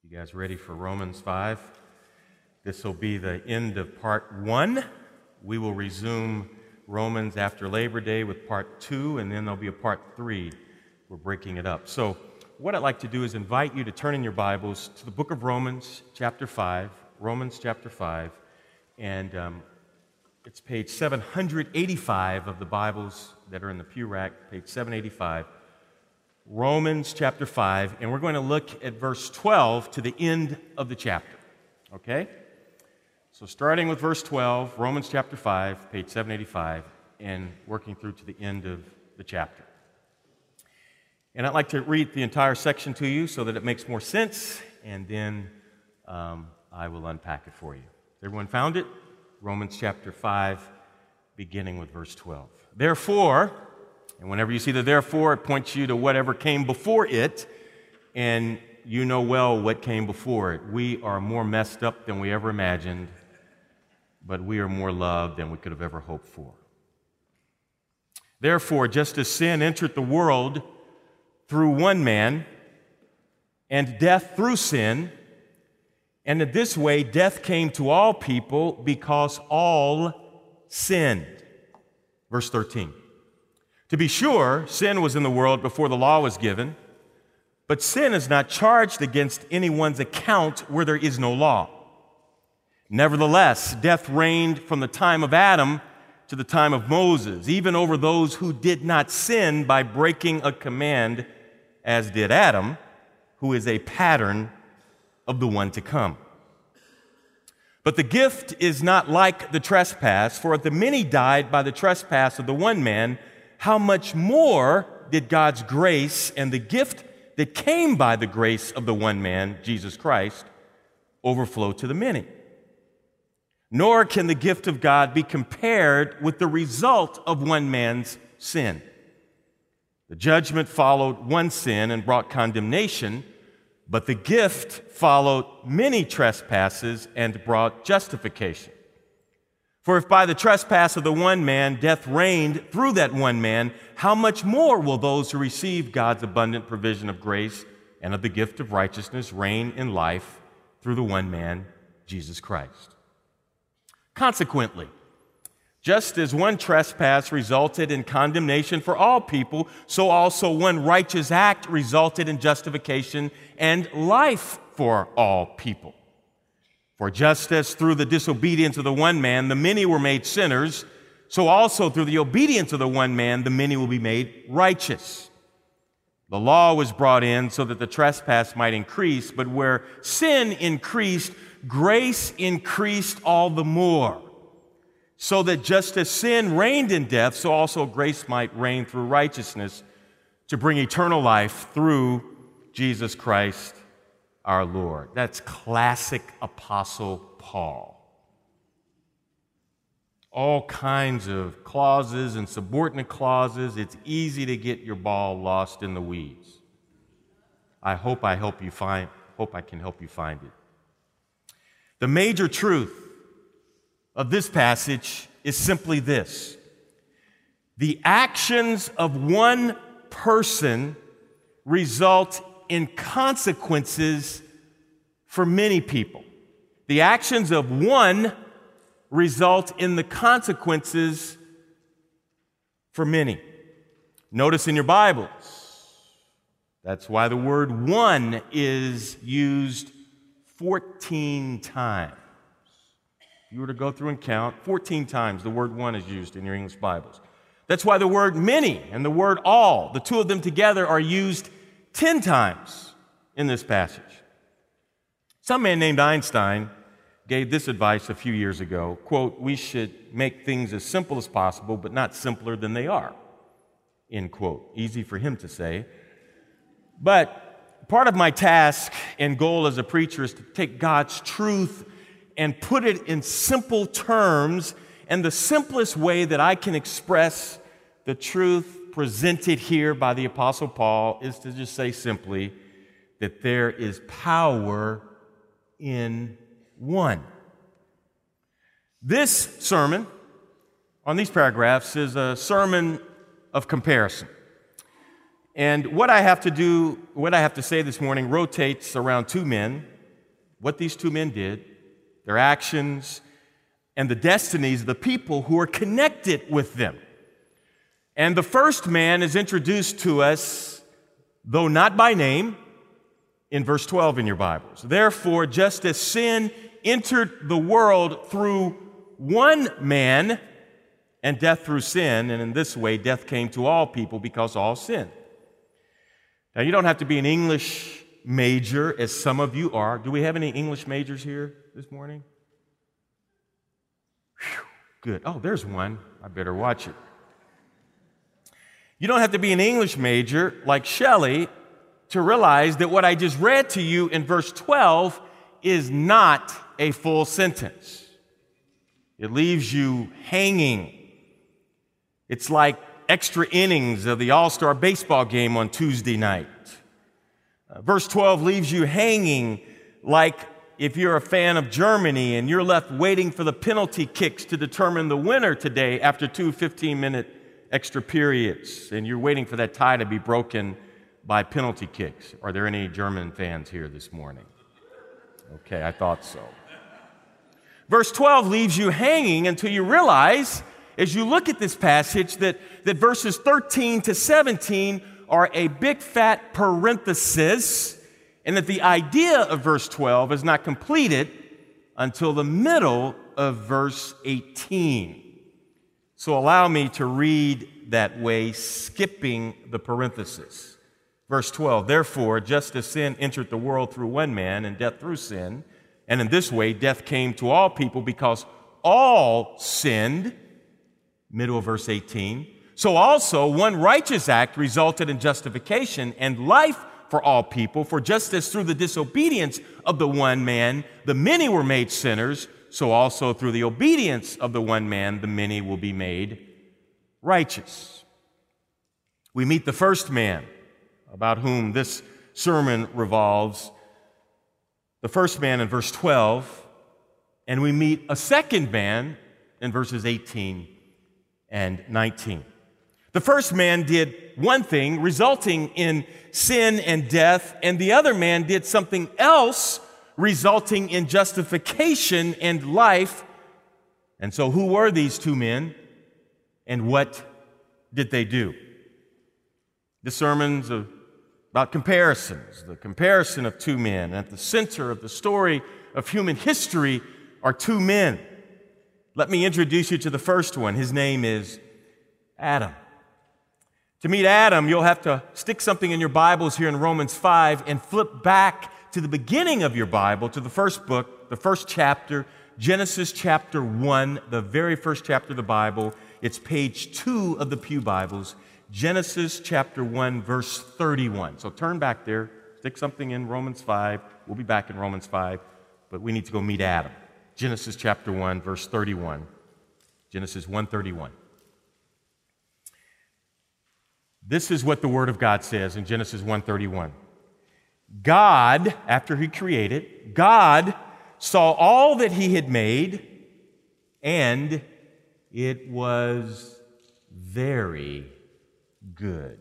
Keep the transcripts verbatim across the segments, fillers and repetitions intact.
You guys ready for Romans five? This will be the end of part one. We will resume Romans after Labor Day with part two, and then there'll be a part three. We're breaking it up. So what I'd like to do is invite you to turn in your Bibles to the book of Romans, chapter five. Romans, chapter five. And um, it's page seven eighty-five of the Bibles that are in the pew rack, page seven eighty-five. Romans chapter five, and we're going to look at verse twelve to the end of the chapter, okay? So starting with verse twelve, Romans chapter five, page seven eighty-five, and working through to the end of the chapter. And I'd like to read the entire section to you so that it makes more sense, and then um, I will unpack it for you. Everyone found it? Romans chapter five, beginning with verse twelve. Therefore, and whenever you see the therefore, it points you to whatever came before it, and you know well what came before it. We are more messed up than we ever imagined, but we are more loved than we could have ever hoped for. Therefore, just as sin entered the world through one man, and death through sin, and in this way death came to all people because all sinned. Verse thirteen. To be sure, sin was in the world before the law was given, but sin is not charged against anyone's account where there is no law. Nevertheless, death reigned from the time of Adam to the time of Moses, even over those who did not sin by breaking a command, as did Adam, who is a pattern of the one to come. But the gift is not like the trespass, for if the many died by the trespass of the one man, how much more did God's grace and the gift that came by the grace of the one man, Jesus Christ, overflow to the many? Nor can the gift of God be compared with the result of one man's sin. The judgment followed one sin and brought condemnation, but the gift followed many trespasses and brought justification. For if by the trespass of the one man death reigned through that one man, how much more will those who receive God's abundant provision of grace and of the gift of righteousness reign in life through the one man, Jesus Christ? Consequently, just as one trespass resulted in condemnation for all people, so also one righteous act resulted in justification and life for all people. For just as through the disobedience of the one man the many were made sinners, so also through the obedience of the one man the many will be made righteous. The law was brought in so that the trespass might increase, but where sin increased, grace increased all the more. So that just as sin reigned in death, so also grace might reign through righteousness to bring eternal life through Jesus Christ our Lord. That's classic Apostle Paul. All kinds of clauses and subordinate clauses. It's easy to get your ball lost in the weeds. I hope I help you find, hope I can help you find it. The major truth of this passage is simply this: the actions of one person result in consequences for many people. The actions of one result in the consequences for many. Notice in your Bibles, that's why the word one is used fourteen times. If you were to go through and count, fourteen times the word one is used in your English Bibles. That's why the word many and the word all, the two of them together, are used ten times in this passage. Some man named Einstein gave this advice a few years ago, quote, "We should make things as simple as possible, but not simpler than they are," end quote. Easy for him to say. But part of my task and goal as a preacher is to take God's truth and put it in simple terms, and the simplest way that I can express the truth presented here by the Apostle Paul is to just say simply that there is power in one. This sermon on these paragraphs is a sermon of comparison. And what I have to do, what I have to say this morning rotates around two men what these two men did, their actions, and the destinies of the people who are connected with them. And the first man is introduced to us, though not by name, in verse twelve in your Bibles. Therefore, just as sin entered the world through one man, and death through sin, and in this way death came to all people because all sinned. Now, you don't have to be an English major, as some of you are. Do we have any English majors here this morning? Whew, good. Oh, there's one. I better watch it. You don't have to be an English major like Shelley to realize that what I just read to you in verse twelve is not a full sentence. It leaves you hanging. It's like extra innings of the All-Star baseball game on Tuesday night. Uh, verse twelve leaves you hanging like if you're a fan of Germany and you're left waiting for the penalty kicks to determine the winner today after two fifteen-minute extra periods, and you're waiting for that tie to be broken by penalty kicks. Are there any German fans here this morning? Okay, I thought so. Verse twelve leaves you hanging until you realize, as you look at this passage, that, that verses thirteen to seventeen are a big fat parenthesis, and that the idea of verse twelve is not completed until the middle of verse eighteen. So allow me to read that way, skipping the parenthesis. Verse twelve, therefore, just as sin entered the world through one man, and death through sin, and in this way death came to all people because all sinned, middle of verse eighteen. So also one righteous act resulted in justification and life for all people, for just as through the disobedience of the one man the many were made sinners, so also through the obedience of the one man the many will be made righteous. We meet the first man about whom this sermon revolves, the first man in verse twelve, and we meet a second man in verses eighteen and nineteen. The first man did one thing, resulting in sin and death, and the other man did something else, resulting in justification and life. And so who were these two men, and what did they do? The sermon's about comparisons, the comparison of two men. At the center of the story of human history are two men. Let me introduce you to the first one. His name is Adam. To meet Adam, you'll have to stick something in your Bibles here in Romans five and flip back to the beginning of your Bible, to the first book, the first chapter, Genesis chapter one, the very first chapter of the Bible. It's page two of the Pew Bibles, Genesis chapter one, verse thirty-one. So turn back there, stick something in Romans five. We'll be back in Romans five, but we need to go meet Adam. Genesis chapter one, verse thirty-one. Genesis one thirty-one. This is what the Word of God says in Genesis one thirty-one. God, after He created, God saw all that He had made, and it was very good.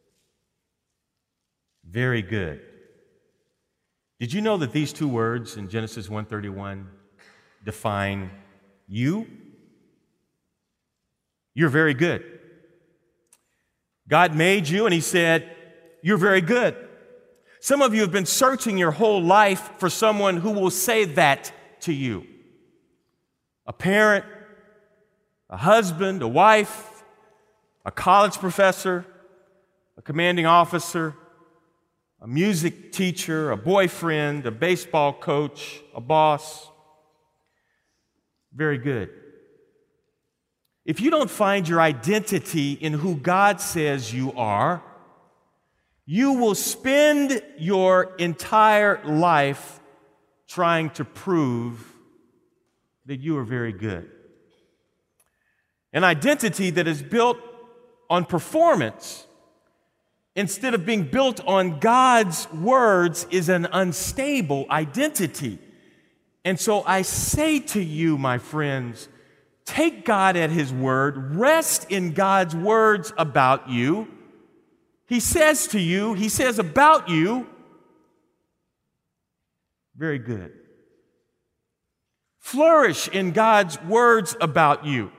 Very good. Did you know that these two words in Genesis one thirty-one define you? You're very good. God made you and He said, you're very good. Some of you have been searching your whole life for someone who will say that to you. A parent, a husband, a wife, a college professor, a commanding officer, a music teacher, a boyfriend, a baseball coach, a boss. Very good. If you don't find your identity in who God says you are, you will spend your entire life trying to prove that you are very good. An identity that is built on performance instead of being built on God's words is an unstable identity. And so I say to you, my friends, take God at His word, rest in God's words about you. He says to you, He says about you, very good. Flourish in God's words about you.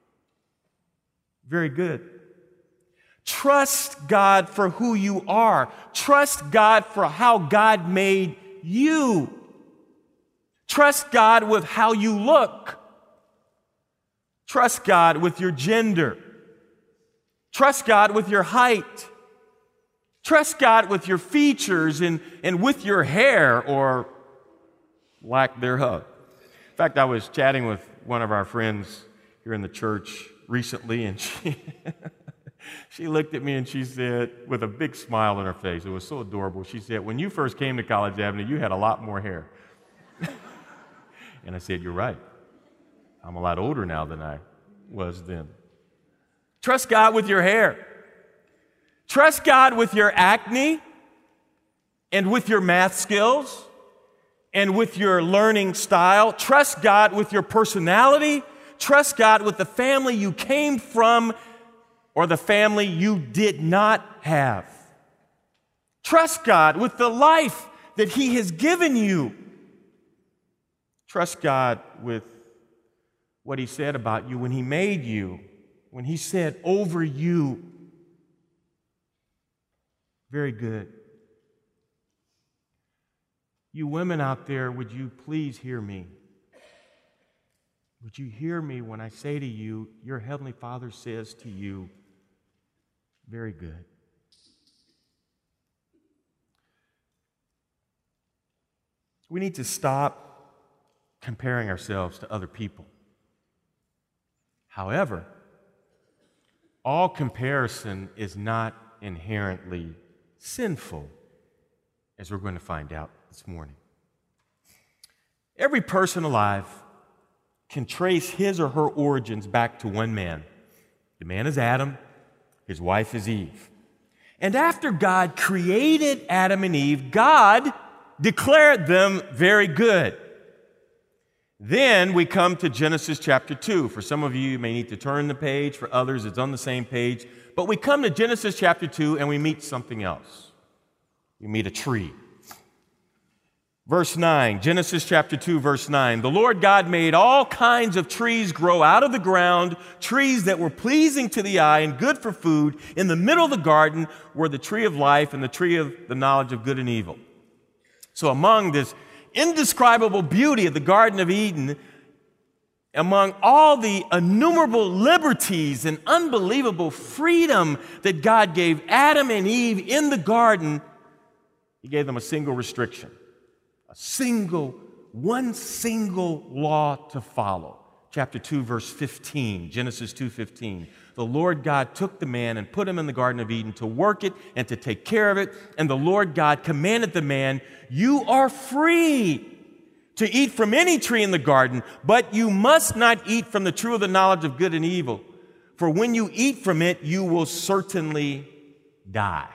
Very good. Trust God for who you are. Trust God for how God made you. Trust God with how you look. Trust God with your gender. Trust God with your height. Trust God with your features and, and with your hair or lack thereof. In fact, I was chatting with one of our friends here in the church recently, and she, she looked at me and she said, with a big smile on her face, it was so adorable, she said, when you first came to College Avenue, you had a lot more hair. And I said, you're right. I'm a lot older now than I was then. Trust God with your hair. Trust God with your acne and with your math skills and with your learning style. Trust God with your personality. Trust God with the family you came from or the family you did not have. Trust God with the life that He has given you. Trust God with what He said about you when He made you, when He said over you. Very good. You women out there, would you please hear me? Would you hear me when I say to you, your Heavenly Father says to you, very good. We need to stop comparing ourselves to other people. However, all comparison is not inherently sinful, as we're going to find out this morning. Every person alive can trace his or her origins back to one man. The man is Adam, his wife is Eve. And after God created Adam and Eve, God declared them very good. Then we come to Genesis chapter two. For some of you, you may need to turn the page. For others, it's on the same page. But we come to Genesis chapter two and we meet something else. We meet a tree. Verse nine, Genesis chapter two, verse nine. The Lord God made all kinds of trees grow out of the ground, trees that were pleasing to the eye and good for food. In the middle of the garden were the tree of life and the tree of the knowledge of good and evil. So among this indescribable beauty of the Garden of Eden, among all the innumerable liberties and unbelievable freedom that God gave Adam and Eve in the garden, He gave them a single restriction, a single, one single law to follow. Chapter two, verse fifteen, Genesis two fifteen. The Lord God took the man and put him in the Garden of Eden to work it and to take care of it. And the Lord God commanded the man, you are free to eat from any tree in the garden, but you must not eat from the tree of the knowledge of good and evil. For when you eat from it, you will certainly die.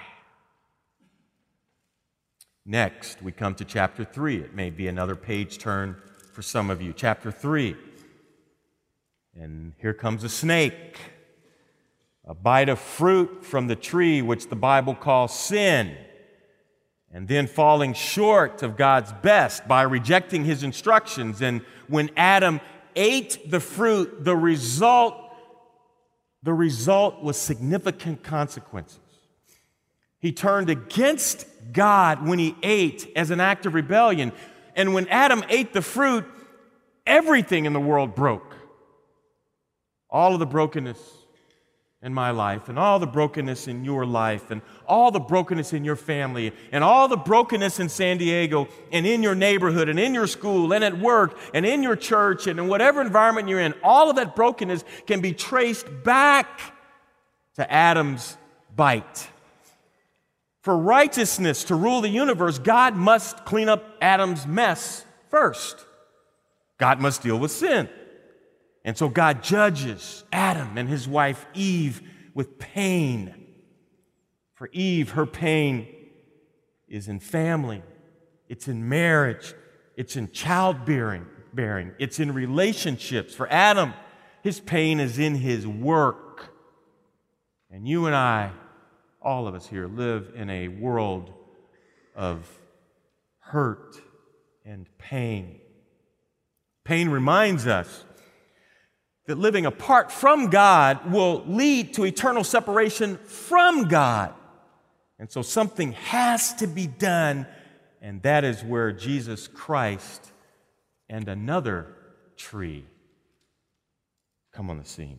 Next, we come to chapter three. It may be another page turn for some of you. Chapter three. And here comes a snake. A bite of fruit from the tree, which the Bible calls sin. And then falling short of God's best by rejecting His instructions. And when Adam ate the fruit, the result, the result was significant consequences. He turned against God when he ate as an act of rebellion. And when Adam ate the fruit, everything in the world broke. All of the brokenness in my life, and all the brokenness in your life, and all the brokenness in your family, and all the brokenness in San Diego, and in your neighborhood, and in your school, and at work, and in your church, and in whatever environment you're in, all of that brokenness can be traced back to Adam's bite. For righteousness to rule the universe, God must clean up Adam's mess first. God must deal with sin. And so God judges Adam and his wife Eve with pain. For Eve, her pain is in family, it's in marriage, it's in childbearing, bearing, it's in relationships. For Adam, his pain is in his work. And you and I, all of us here, live in a world of hurt and pain. Pain reminds us that living apart from God will lead to eternal separation from God. And so something has to be done, and that is where Jesus Christ and another tree come on the scene.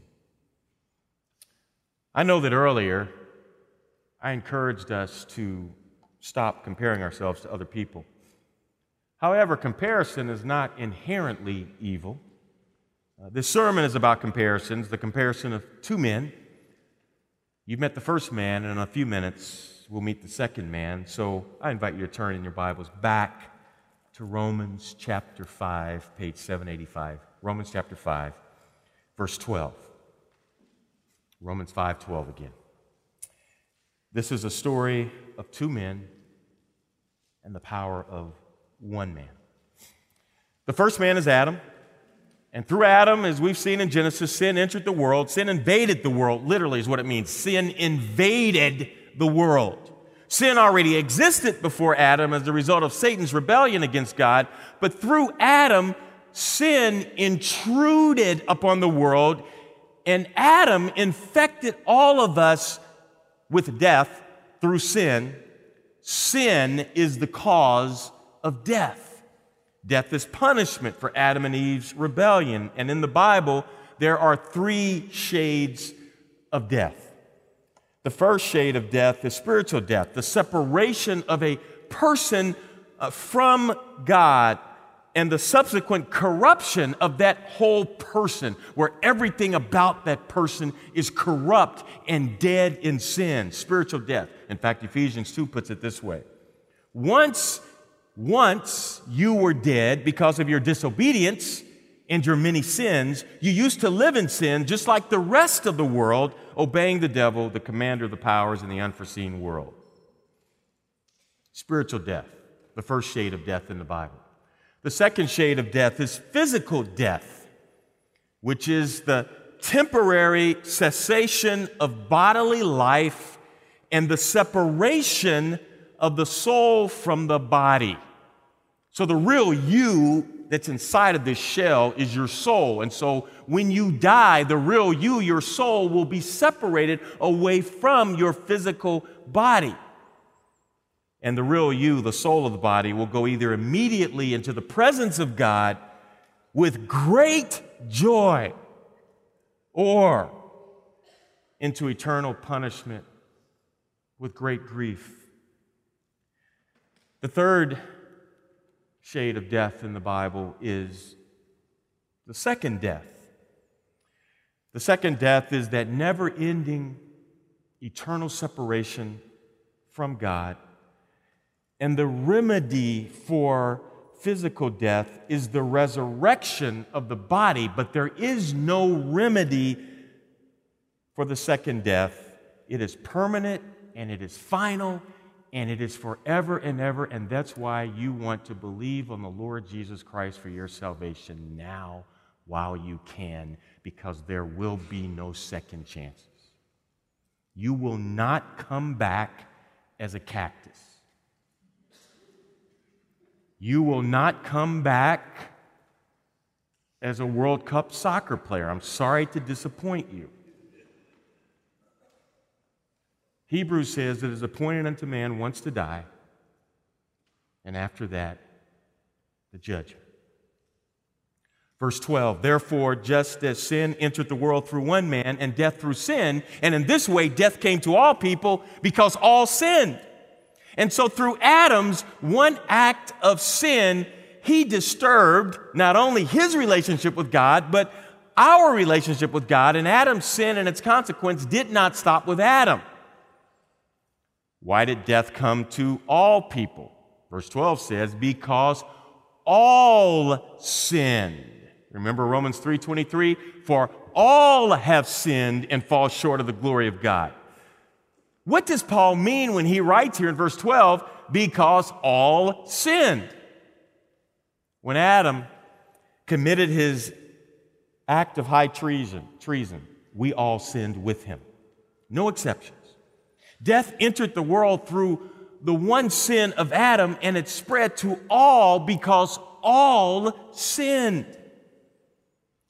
I know that earlier I encouraged us to stop comparing ourselves to other people. However, comparison is not inherently evil. Uh, this sermon is about comparisons, the comparison of two men. You've met the first man, and in a few minutes we'll meet the second man. So I invite you to turn in your Bibles back to Romans chapter five, page seven eighty-five. Romans chapter five, verse twelve. Romans five twelve again. This is a story of two men and the power of one man. The first man is Adam. And through Adam, as we've seen in Genesis, sin entered the world. Sin invaded the world, literally is what it means. Sin invaded the world. Sin already existed before Adam as a result of Satan's rebellion against God. But through Adam, sin intruded upon the world, and Adam infected all of us with death through sin. Sin is the cause of death. Death is punishment for Adam and Eve's rebellion. And in the Bible, there are three shades of death. The first shade of death is spiritual death, the separation of a person uh, from God, and the subsequent corruption of that whole person, where everything about that person is corrupt and dead in sin, spiritual death. In fact, Ephesians two puts it this way. Once, once you were dead because of your disobedience and your many sins. You used to live in sin just like the rest of the world, obeying the devil, the commander of the powers in the unforeseen world. Spiritual death, the first shade of death in the Bible. The second shade of death is physical death, which is the temporary cessation of bodily life and the separation of the soul from the body. So the real you that's inside of this shell is your soul. And so when you die, the real you, your soul, will be separated away from your physical body. And the real you, the soul of the body, will go either immediately into the presence of God with great joy or into eternal punishment with great grief. The third shade of death in the Bible is the second death. The second death is that never-ending eternal separation from God. And the remedy for physical death is the resurrection of the body, but there is no remedy for the second death. It is permanent, and it is final, and it is forever and ever, and that's why you want to believe on the Lord Jesus Christ for your salvation now while you can, because there will be no second chances. You will not come back as a cactus. You will not come back as a World Cup soccer player. I'm sorry to disappoint you. Hebrews says that it is appointed unto man once to die, and after that, the judgment. Verse twelve, therefore, just as sin entered the world through one man, and death through sin, and in this way death came to all people because all sinned. And so through Adam's one act of sin, he disturbed not only his relationship with God, but our relationship with God. And Adam's sin and its consequence did not stop with Adam. Why did death come to all people? Verse twelve says, because all sinned. Remember Romans three twenty-three? For all have sinned and fall short of the glory of God. What does Paul mean when he writes here in verse twelve, because all sinned? When Adam committed his act of high treason, treason, we all sinned with him. No exceptions. Death entered the world through the one sin of Adam, and it spread to all because all sinned.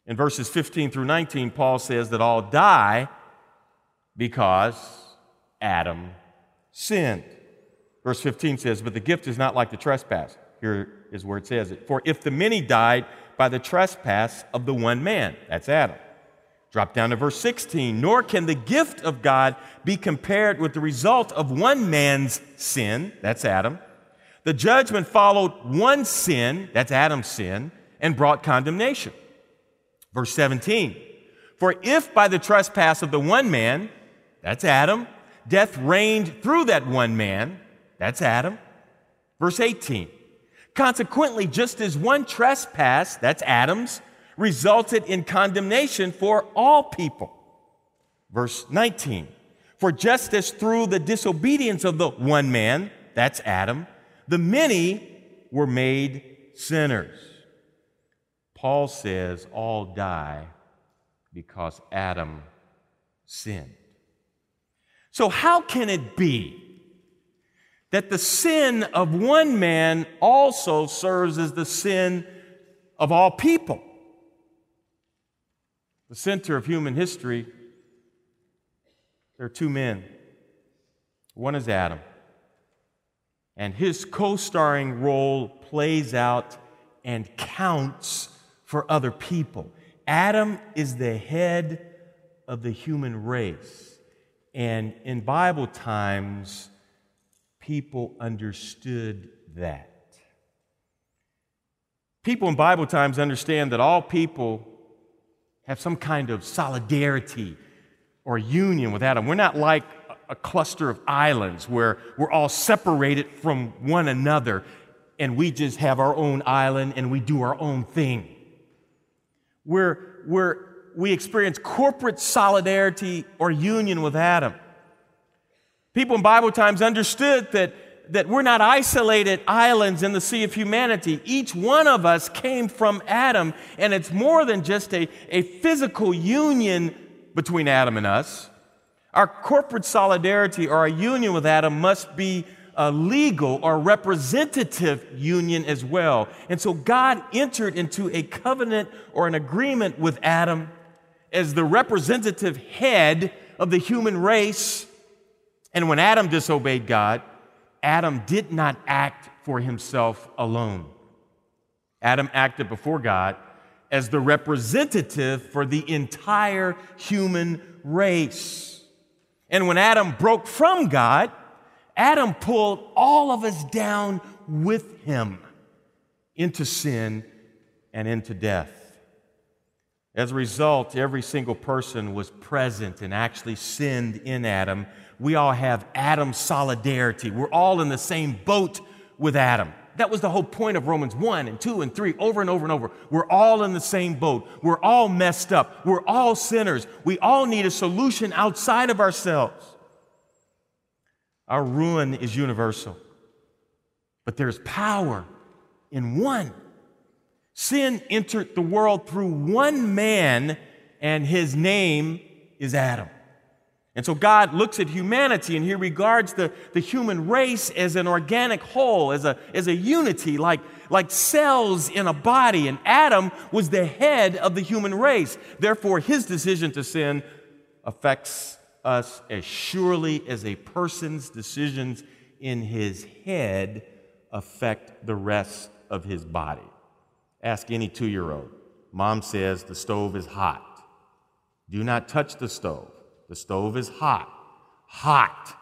In verses fifteen through nineteen, Paul says that all die because Adam sinned. Verse fifteen says, but the gift is not like the trespass. Here is where it says it. For if the many died by the trespass of the one man, that's Adam. Drop down to verse sixteen. Nor can the gift of God be compared with the result of one man's sin, that's Adam. The judgment followed one sin, that's Adam's sin, and brought condemnation. Verse seventeen. For if by the trespass of the one man, that's Adam, death reigned through that one man, that's Adam. Verse eighteen. Consequently, just as one trespass, that's Adam's, resulted in condemnation for all people. Verse nineteen. For just as through the disobedience of the one man, that's Adam, the many were made sinners. Paul says all die because Adam sinned. So how can it be that the sin of one man also serves as the sin of all people? The center of human history, there are two men. One is Adam, and his co-starring role plays out and counts for other people. Adam is the head of the human race, and in Bible times, people understood that. People in Bible times understand that all people have some kind of solidarity or union with Adam. We're not like a cluster of islands where we're all separated from one another and we just have our own island and we do our own thing. We're, we're, we experience corporate solidarity or union with Adam. People in Bible times understood that, that we're not isolated islands in the sea of humanity. Each one of us came from Adam, and it's more than just a, a physical union between Adam and us. Our corporate solidarity or our union with Adam must be a legal or representative union as well. And so God entered into a covenant or an agreement with Adam as the representative head of the human race. And when Adam disobeyed God, Adam did not act for himself alone. Adam acted before God as the representative for the entire human race. And when Adam broke from God, Adam pulled all of us down with him into sin and into death. As a result, every single person was present and actually sinned in Adam. We all have Adam solidarity. We're all in the same boat with Adam. That was the whole point of Romans one and two and three, over and over and over. We're all in the same boat. We're all messed up. We're all sinners. We all need a solution outside of ourselves. Our ruin is universal, but there's power in one. Sin entered the world through one man, and his name is Adam. And so God looks at humanity and he regards the, the human race as an organic whole, as a, as a unity, like, like cells in a body. And Adam was the head of the human race. Therefore, his decision to sin affects us as surely as a person's decisions in his head affect the rest of his body. Ask any two-year-old. Mom says the stove is hot. Do not touch the stove. The stove is hot. Hot.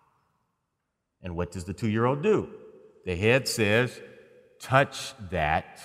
And what does the two-year-old do? The head says, touch that.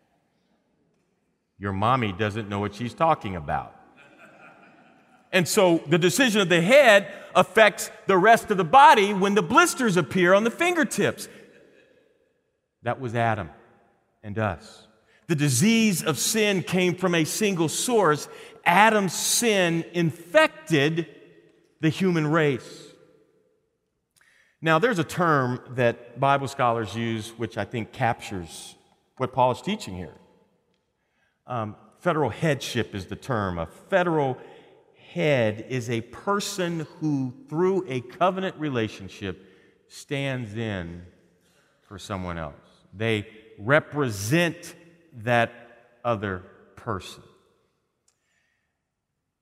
Your mommy doesn't know what she's talking about. And so the decision of the head affects the rest of the body when the blisters appear on the fingertips. That was Adam and us. The disease of sin came from a single source. Adam's sin infected the human race. Now, there's a term that Bible scholars use which I think captures what Paul is teaching here. Um, federal headship is the term. A federal head is a person who, through a covenant relationship, stands in for someone else. They represent that other person.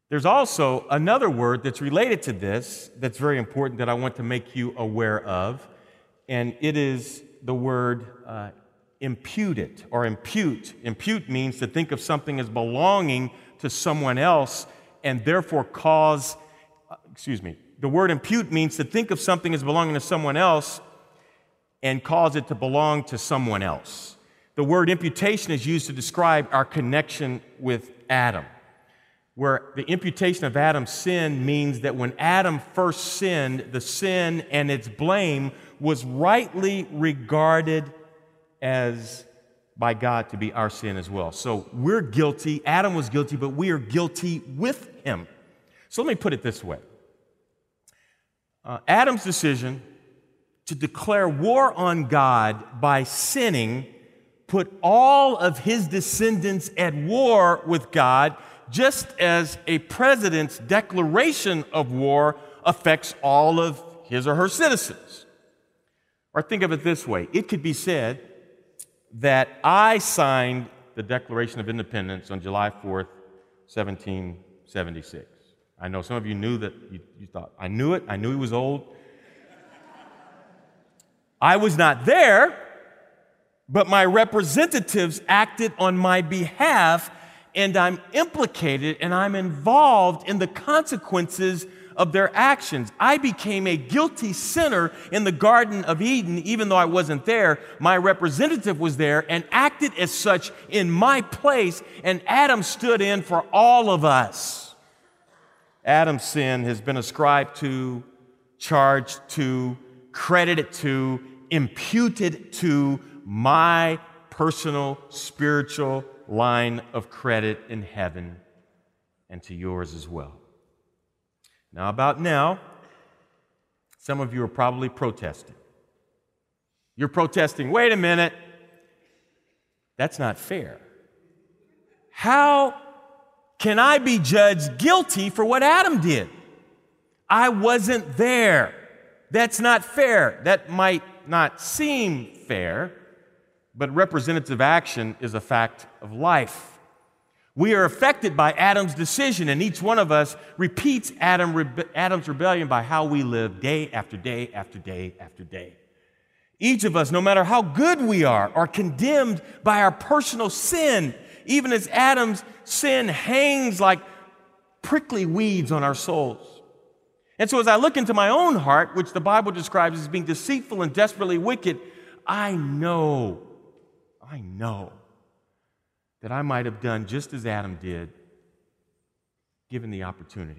There's also another word that's related to this that's very important that I want to make you aware of, and it is the word uh, impute it or impute. Impute means to think of something as belonging to someone else and therefore cause, uh, excuse me, the word impute means to think of something as belonging to someone else and cause it to belong to someone else. The word imputation is used to describe our connection with Adam, where the imputation of Adam's sin means that when Adam first sinned, the sin and its blame was rightly regarded as by God to be our sin as well. So we're guilty. Adam was guilty, but we are guilty with him. So let me put it this way. Uh, Adam's decision to declare war on God by sinning put all of his descendants at war with God, just as a president's declaration of war affects all of his or her citizens. Or think of it this way. It could be said that I signed the Declaration of Independence on July fourth, seventeen seventy-six. I know some of you knew that, you, you thought, I knew it, I knew he was old. I was not there, but my representatives acted on my behalf, and I'm implicated and I'm involved in the consequences of their actions. I became a guilty sinner in the Garden of Eden, even though I wasn't there. My representative was there and acted as such in my place, and Adam stood in for all of us. Adam's sin has been ascribed to, charged to, credited to, imputed to my personal spiritual line of credit in heaven and to yours as well. Now, about now, some of you are probably protesting. You're protesting, wait a minute, that's not fair. How can I be judged guilty for what Adam did? I wasn't there. That's not fair. That might not seem fair, but representative action is a fact of life. We are affected by Adam's decision, and each one of us repeats Adam, rebe- Adam's rebellion by how we live day after day after day after day. Each of us, no matter how good we are, are condemned by our personal sin, even as Adam's sin hangs like prickly weeds on our souls. And so as I look into my own heart, which the Bible describes as being deceitful and desperately wicked, I know, I know that I might have done just as Adam did, given the opportunity.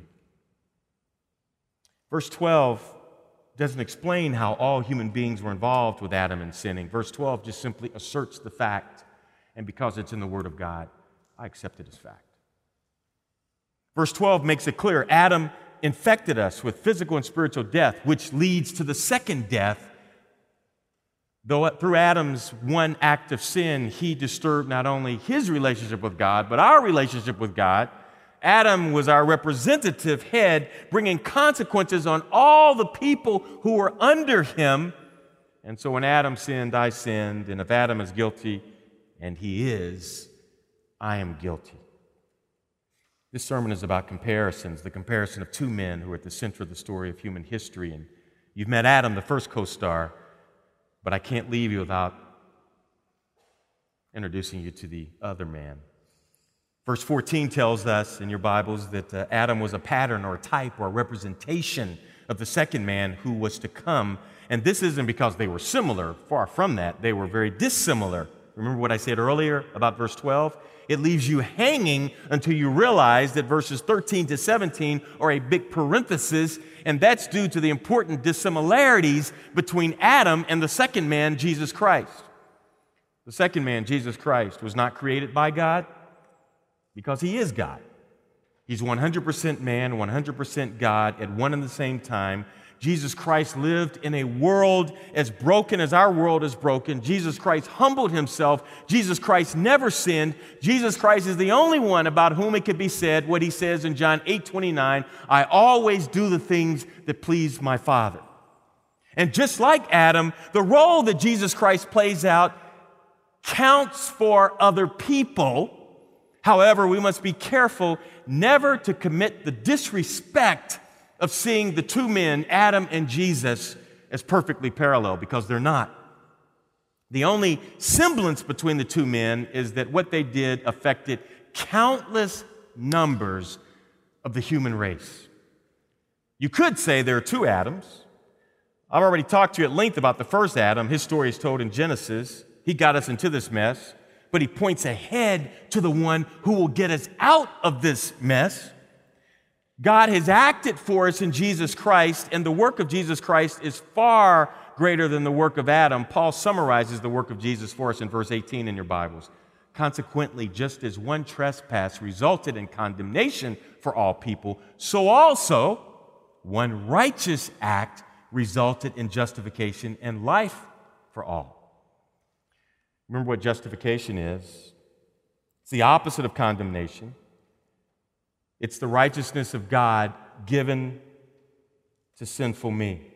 Verse twelve doesn't explain how all human beings were involved with Adam in sinning. Verse twelve just simply asserts the fact, and because it's in the Word of God, I accept it as fact. Verse twelve makes it clear Adam infected us with physical and spiritual death, which leads to the second death. Though through Adam's one act of sin, he disturbed not only his relationship with God, but our relationship with God. Adam was our representative head, bringing consequences on all the people who were under him. And so when Adam sinned, I sinned. And if Adam is guilty, and he is, I am guilty. This sermon is about comparisons, the comparison of two men who are at the center of the story of human history. And you've met Adam, the first co-star, but I can't leave you without introducing you to the other man. Verse fourteen tells us in your Bibles that uh, Adam was a pattern or a type or a representation of the second man who was to come. And this isn't because they were similar. Far from that. They were very dissimilar. Remember what I said earlier about verse twelve? It leaves you hanging until you realize that verses thirteen to seventeen are a big parenthesis, and that's due to the important dissimilarities between Adam and the second man, Jesus Christ. The second man, Jesus Christ, was not created by God because he is God. He's one hundred percent man, one hundred percent God at one and the same time. Jesus Christ lived in a world as broken as our world is broken. Jesus Christ humbled himself. Jesus Christ never sinned. Jesus Christ is the only one about whom it could be said what he says in John eight twenty-nine, I always do the things that please my Father. And just like Adam, the role that Jesus Christ plays out counts for other people. However, we must be careful never to commit the disrespect of seeing the two men, Adam and Jesus, as perfectly parallel, because they're not. The only semblance between the two men is that what they did affected countless numbers of the human race. You could say there are two Adams. I've already talked to you at length about the first Adam. His story is told in Genesis. He got us into this mess, but he points ahead to the one who will get us out of this mess. God has acted for us in Jesus Christ, and the work of Jesus Christ is far greater than the work of Adam. Paul summarizes the work of Jesus for us in verse eighteen in your Bibles. Consequently, just as one trespass resulted in condemnation for all people, so also one righteous act resulted in justification and life for all. Remember what justification is? It's the opposite of condemnation. It's the righteousness of God given to sinful me.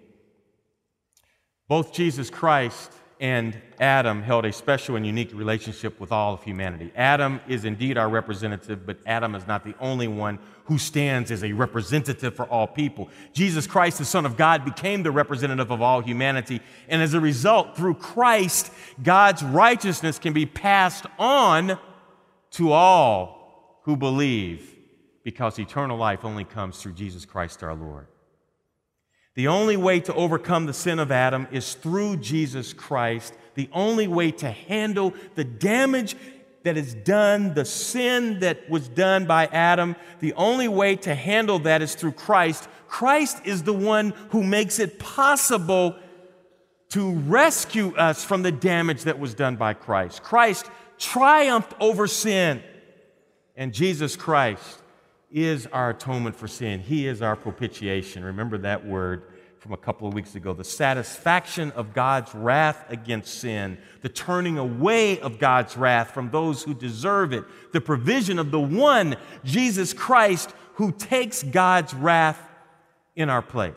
Both Jesus Christ and Adam held a special and unique relationship with all of humanity. Adam is indeed our representative, but Adam is not the only one who stands as a representative for all people. Jesus Christ, the Son of God, became the representative of all humanity, and as a result, through Christ, God's righteousness can be passed on to all who believe, because eternal life only comes through Jesus Christ our Lord. The only way to overcome the sin of Adam is through Jesus Christ. The only way to handle the damage that is done, the sin that was done by Adam, the only way to handle that is through Christ. Christ is the one who makes it possible to rescue us from the damage that was done by Christ. Christ triumphed over sin, and Jesus Christ is our atonement for sin. He is our propitiation. Remember that word from a couple of weeks ago. The satisfaction of God's wrath against sin, the turning away of God's wrath from those who deserve it, the provision of the one, Jesus Christ, who takes God's wrath in our place.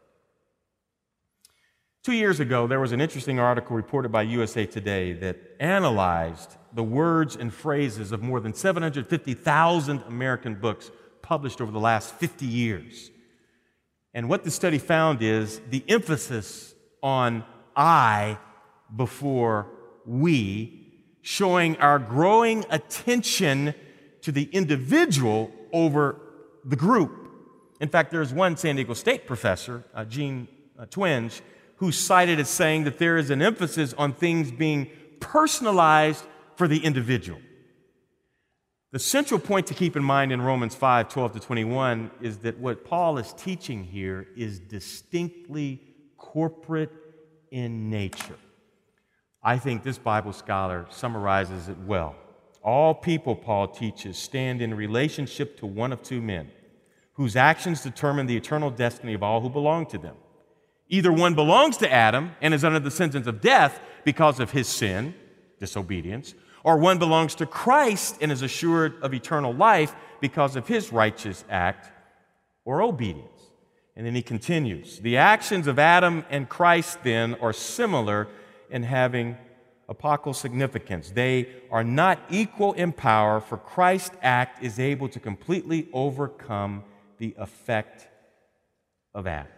Two years ago, there was an interesting article reported by U S A Today that analyzed the words and phrases of more than seven hundred fifty thousand American books published over the last fifty years. And what the study found is the emphasis on I before we, showing our growing attention to the individual over the group. In fact, there's one San Diego State professor, uh, Gene uh, Twenge, who's cited as saying that there is an emphasis on things being personalized for the individual. The central point to keep in mind in Romans five, twelve to twenty-one is that what Paul is teaching here is distinctly corporate in nature. I think this Bible scholar summarizes it well. All people, Paul teaches, stand in relationship to one of two men, whose actions determine the eternal destiny of all who belong to them. Either one belongs to Adam and is under the sentence of death because of his sin, disobedience, or one belongs to Christ and is assured of eternal life because of his righteous act or obedience. And then he continues, the actions of Adam and Christ then are similar in having apocal significance. They are not equal in power, for Christ's act is able to completely overcome the effect of Adam.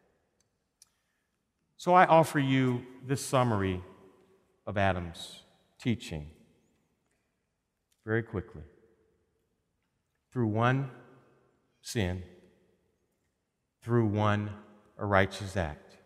So I offer you this summary of Adam's teaching very quickly. Through one sin, through one a righteous act,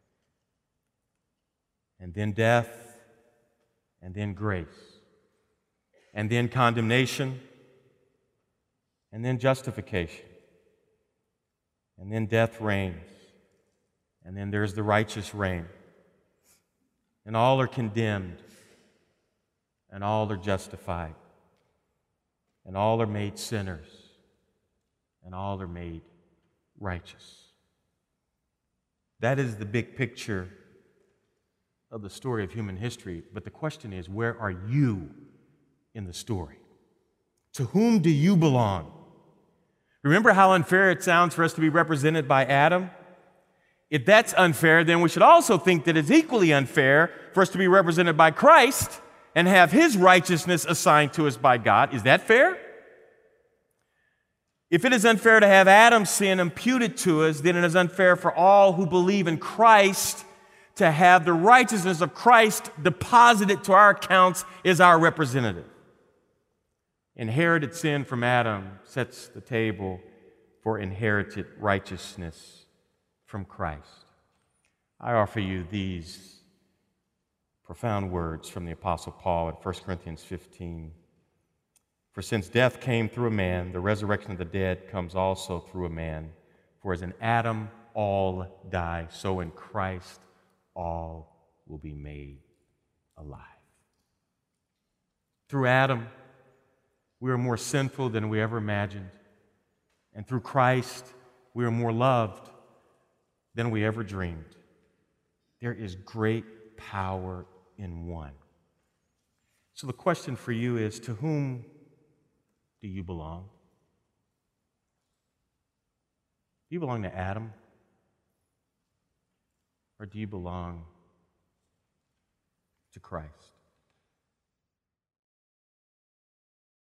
and then death, and then grace, and then condemnation, and then justification, and then death reigns, and then there's the righteous reign, and all are condemned, and all are justified, and all are made sinners, and all are made righteous. That is the big picture of the story of human history. But the question is, where are you in the story? To whom do you belong? Remember how unfair it sounds for us to be represented by Adam? If that's unfair, then we should also think that it's equally unfair for us to be represented by Christ and have his righteousness assigned to us by God. Is that fair? If it is unfair to have Adam's sin imputed to us, then it is unfair for all who believe in Christ to have the righteousness of Christ deposited to our accounts as our representative. Inherited sin from Adam sets the table for inherited righteousness from Christ. I offer you these profound words from the Apostle Paul in First Corinthians fifteen. For since death came through a man, the resurrection of the dead comes also through a man. For as in Adam all die, so in Christ all will be made alive. Through Adam, we are more sinful than we ever imagined. And through Christ, we are more loved than we ever dreamed. There is great power in one. So the question for you is, to whom do you belong? Do you belong to Adam? Or do you belong to Christ?